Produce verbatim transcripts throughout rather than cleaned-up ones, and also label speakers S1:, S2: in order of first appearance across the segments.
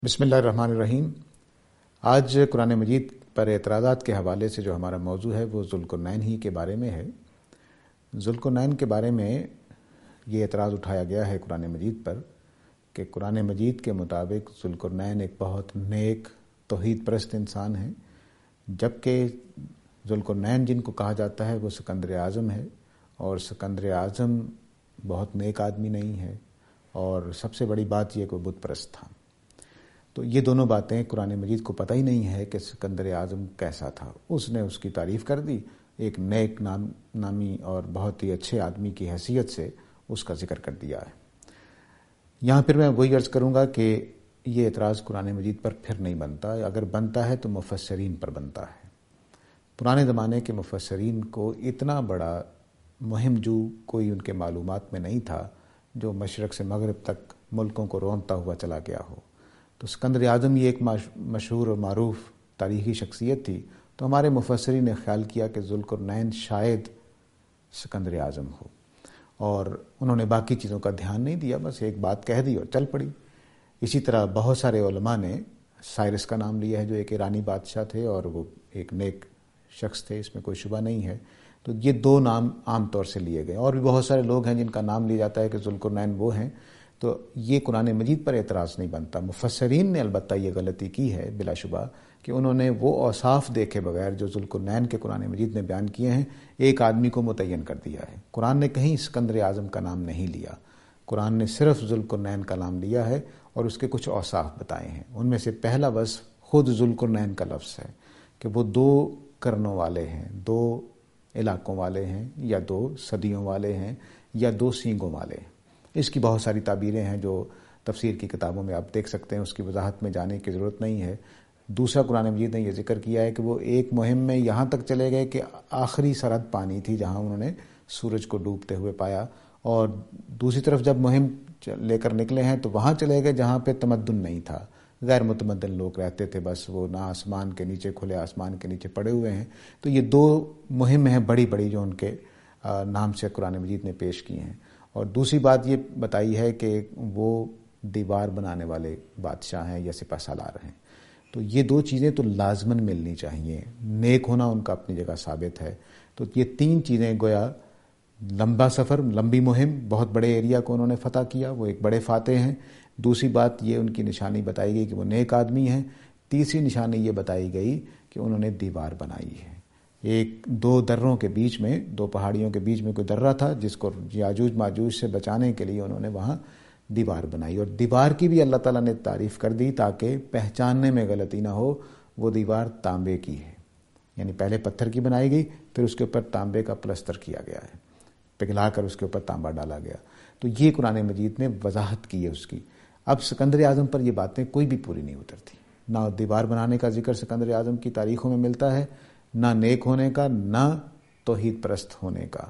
S1: بسم اللہ الرحمن الرحیم۔ آج قرآن مجید پر اعتراضات کے حوالے سے جو ہمارا موضوع ہے وہ ذوالقرنین ہی کے بارے میں ہے۔ ذوالقرنین کے بارے میں یہ اعتراض اٹھایا گیا ہے قرآن مجید پر کہ قرآن مجید کے مطابق ذوالقرنین ایک بہت نیک توحید پرست انسان ہے، جبکہ ذوالقرنین جن کو کہا جاتا ہے وہ سکندر اعظم ہے، اور سکندر اعظم بہت نیک آدمی نہیں ہے، اور سب سے بڑی بات یہ کہ وہ بت پرست تھا۔ تو یہ دونوں باتیں قرآن مجید کو پتہ ہی نہیں ہے کہ سکندر اعظم کیسا تھا۔ اس نے اس کی تعریف کر دی، ایک نیک نام نامی اور بہت ہی اچھے آدمی کی حیثیت سے اس کا ذکر کر دیا ہے۔ یہاں پھر میں وہی عرض کروں گا کہ یہ اعتراض قرآن مجید پر پھر نہیں بنتا، اگر بنتا ہے تو مفسرین پر بنتا ہے۔ پرانے زمانے کے مفسرین کو اتنا بڑا مہم جو کوئی ان کے معلومات میں نہیں تھا جو مشرق سے مغرب تک ملکوں کو رونتا ہوا چلا گیا ہو۔ تو سکندر اعظم یہ ایک مشہور اور معروف تاریخی شخصیت تھی، تو ہمارے مفسرین نے خیال کیا کہ ذوالقرنین شاید سکندر اعظم ہو، اور انہوں نے باقی چیزوں کا دھیان نہیں دیا، بس ایک بات کہہ دی اور چل پڑی۔ اسی طرح بہت سارے علماء نے سائرس کا نام لیا ہے جو ایک ایرانی بادشاہ تھے اور وہ ایک نیک شخص تھے، اس میں کوئی شبہ نہیں ہے۔ تو یہ دو نام عام طور سے لیے گئے، اور بھی بہت سارے لوگ ہیں جن کا نام لیا جاتا ہے کہ ذوالقرنین وہ ہیں۔ تو یہ قرآن مجید پر اعتراض نہیں بنتا۔ مفسرین نے البتہ یہ غلطی کی ہے بلا شبہ کہ انہوں نے وہ اوصاف دیکھے بغیر جو ذوالقرنین کے قرآن مجید نے بیان کیے ہیں ایک آدمی کو متعین کر دیا ہے۔ قرآن نے کہیں سکندر اعظم کا نام نہیں لیا، قرآن نے صرف ذوالقرنین کا نام لیا ہے اور اس کے کچھ اوصاف بتائے ہیں۔ ان میں سے پہلا وصف خود ذوالقرنین کا لفظ ہے کہ وہ دو کرنوں والے ہیں، دو علاقوں والے ہیں، یا دو صدیوں والے ہیں، یا دو سینگوں والے ہیں۔ اس کی بہت ساری تعبیریں ہیں جو تفسیر کی کتابوں میں آپ دیکھ سکتے ہیں، اس کی وضاحت میں جانے کی ضرورت نہیں ہے۔ دوسرا قرآن مجید نے یہ ذکر کیا ہے کہ وہ ایک مہم میں یہاں تک چلے گئے کہ آخری سرحد پانی تھی جہاں انہوں نے سورج کو ڈوبتے ہوئے پایا، اور دوسری طرف جب مہم لے کر نکلے ہیں تو وہاں چلے گئے جہاں پہ تمدن نہیں تھا، غیر متمدن لوگ رہتے تھے، بس وہ نہ آسمان کے نیچے کھلے آسمان کے نیچے پڑے ہوئے ہیں۔ تو یہ دو مہم ہیں بڑی بڑی جو ان کے نام سے قرآن مجید نے پیش کی ہیں۔ اور دوسری بات یہ بتائی ہے کہ وہ دیوار بنانے والے بادشاہ ہیں یا سپہ سالار ہیں۔ تو یہ دو چیزیں تو لازماً ملنی چاہیے، نیک ہونا ان کا اپنی جگہ ثابت ہے۔ تو یہ تین چیزیں گویا لمبا سفر، لمبی مہم، بہت بڑے ایریا کو انہوں نے فتح کیا، وہ ایک بڑے فاتح ہیں۔ دوسری بات یہ ان کی نشانی بتائی گئی کہ وہ نیک آدمی ہیں۔ تیسری نشانی یہ بتائی گئی کہ انہوں نے دیوار بنائی ہے، ایک دو دروں کے بیچ میں، دو پہاڑیوں کے بیچ میں کوئی درہ تھا جس کو یاجوج ماجوج سے بچانے کے لیے انہوں نے وہاں دیوار بنائی، اور دیوار کی بھی اللہ تعالیٰ نے تعریف کر دی تاکہ پہچاننے میں غلطی نہ ہو۔ وہ دیوار تانبے کی ہے، یعنی پہلے پتھر کی بنائی گئی، پھر اس کے اوپر تانبے کا پلستر کیا گیا ہے، پگھلا کر اس کے اوپر تانبا ڈالا گیا۔ تو یہ قرآن مجید نے وضاحت کی ہے اس کی۔ اب سکندر اعظم پر یہ باتیں کوئی بھی پوری نہیں اترتی، نہ دیوار بنانے کا ذکر سکندر اعظم کی تاریخوں میں ملتا ہے، نہ نیک ہونے کا، نہ توحید پرست ہونے کا،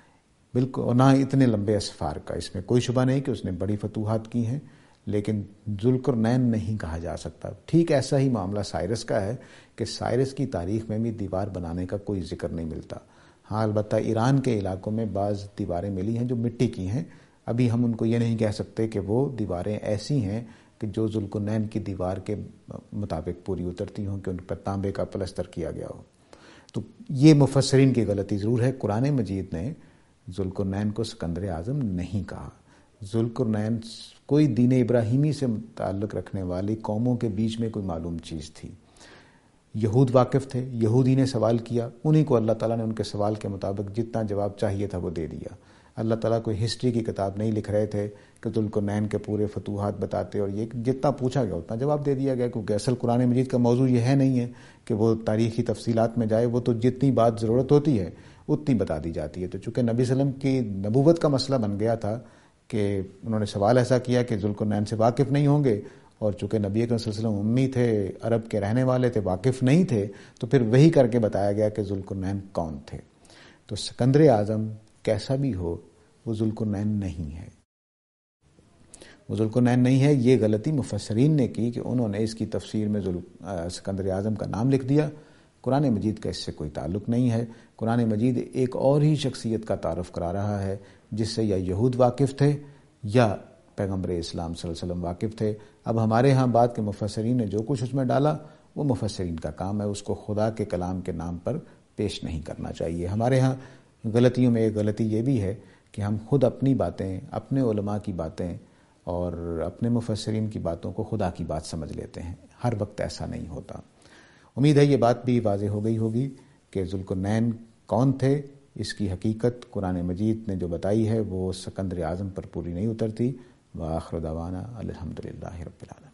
S1: بالکل، اور نہ اتنے لمبے اسفار کا۔ اس میں کوئی شبہ نہیں کہ اس نے بڑی فتوحات کی ہیں، لیکن ذوالقرنین نہیں کہا جا سکتا۔ ٹھیک ایسا ہی معاملہ سائرس کا ہے کہ سائرس کی تاریخ میں بھی دیوار بنانے کا کوئی ذکر نہیں ملتا۔ ہاں البتہ ایران کے علاقوں میں بعض دیواریں ملی ہیں جو مٹی کی ہیں، ابھی ہم ان کو یہ نہیں کہہ سکتے کہ وہ دیواریں ایسی ہیں کہ جو ذوالقرنین کی دیوار کے مطابق پوری اترتی ہوں کہ ان پر تانبے کا پلستر کیا گیا ہو۔ تو یہ مفسرین کی غلطی ضرور ہے۔ قرآن مجید نے ذوالقرنین کو سکندر اعظم نہیں کہا۔ ذوالقرنین کوئی دین ابراہیمی سے تعلق رکھنے والی قوموں کے بیچ میں کوئی معلوم چیز تھی۔ یہود واقف تھے، یہودی نے سوال کیا، انہی کو اللہ تعالیٰ نے ان کے سوال کے مطابق جتنا جواب چاہیے تھا وہ دے دیا۔ اللہ تعالیٰ کوئی ہسٹری کی کتاب نہیں لکھ رہے تھے کہ ذوالقرنین کے پورے فتوحات بتاتے، اور یہ جتنا پوچھا گیا اتنا جواب دے دیا گیا، کیونکہ اصل قرآن مجید کا موضوع یہ ہے نہیں ہے کہ وہ تاریخی تفصیلات میں جائے، وہ تو جتنی بات ضرورت ہوتی ہے اتنی بتا دی جاتی ہے۔ تو چونکہ نبی صلی اللہ علیہ وسلم کی نبوت کا مسئلہ بن گیا تھا کہ انہوں نے سوال ایسا کیا کہ ذوالقرنین سے واقف نہیں ہوں گے، اور چونکہ نبی اکرم صلی اللہ علیہ وسلم امی تھے، عرب کے رہنے والے تھے، واقف نہیں تھے، تو پھر وہی کر کے بتایا گیا کہ ذوالقرنین کون تھے۔ تو سکندر اعظم کیسا بھی ہو وہ ذوالقرنین نہیں ہے، وہ ذوالقرنین نہیں ہے۔ یہ غلطی مفسرین نے کی کہ انہوں نے اس کی تفسیر میں سکندر اعظم کا نام لکھ دیا۔ قرآن مجید کا اس سے کوئی تعلق نہیں ہے۔ قرآن مجید ایک اور ہی شخصیت کا تعارف کرا رہا ہے جس سے یا یہود واقف تھے یا پیغمبر اسلام صلی اللہ علیہ وسلم واقف تھے. اب ہمارے ہاں بعد کے مفسرین نے جو کچھ اس میں ڈالا وہ مفسرین کا کام ہے، اس کو خدا کے کلام کے نام پر پیش نہیں کرنا چاہیے. ہمارے ہاں غلطیوں میں ایک غلطی یہ بھی ہے کہ ہم خود اپنی باتیں، اپنے علماء کی باتیں اور اپنے مفسرین کی باتوں کو خدا کی بات سمجھ لیتے ہیں. ہر وقت ایسا نہیں ہوتا. امید ہے یہ بات بھی واضح ہو گئی ہوگی کہ ذوالقرنین کون تھے. اس کی حقیقت قرآن مجید نے جو بتائی ہے وہ سکندر اعظم پر پوری نہیں اترتی. وآخر دعوانا الحمدللہ رب العالمین.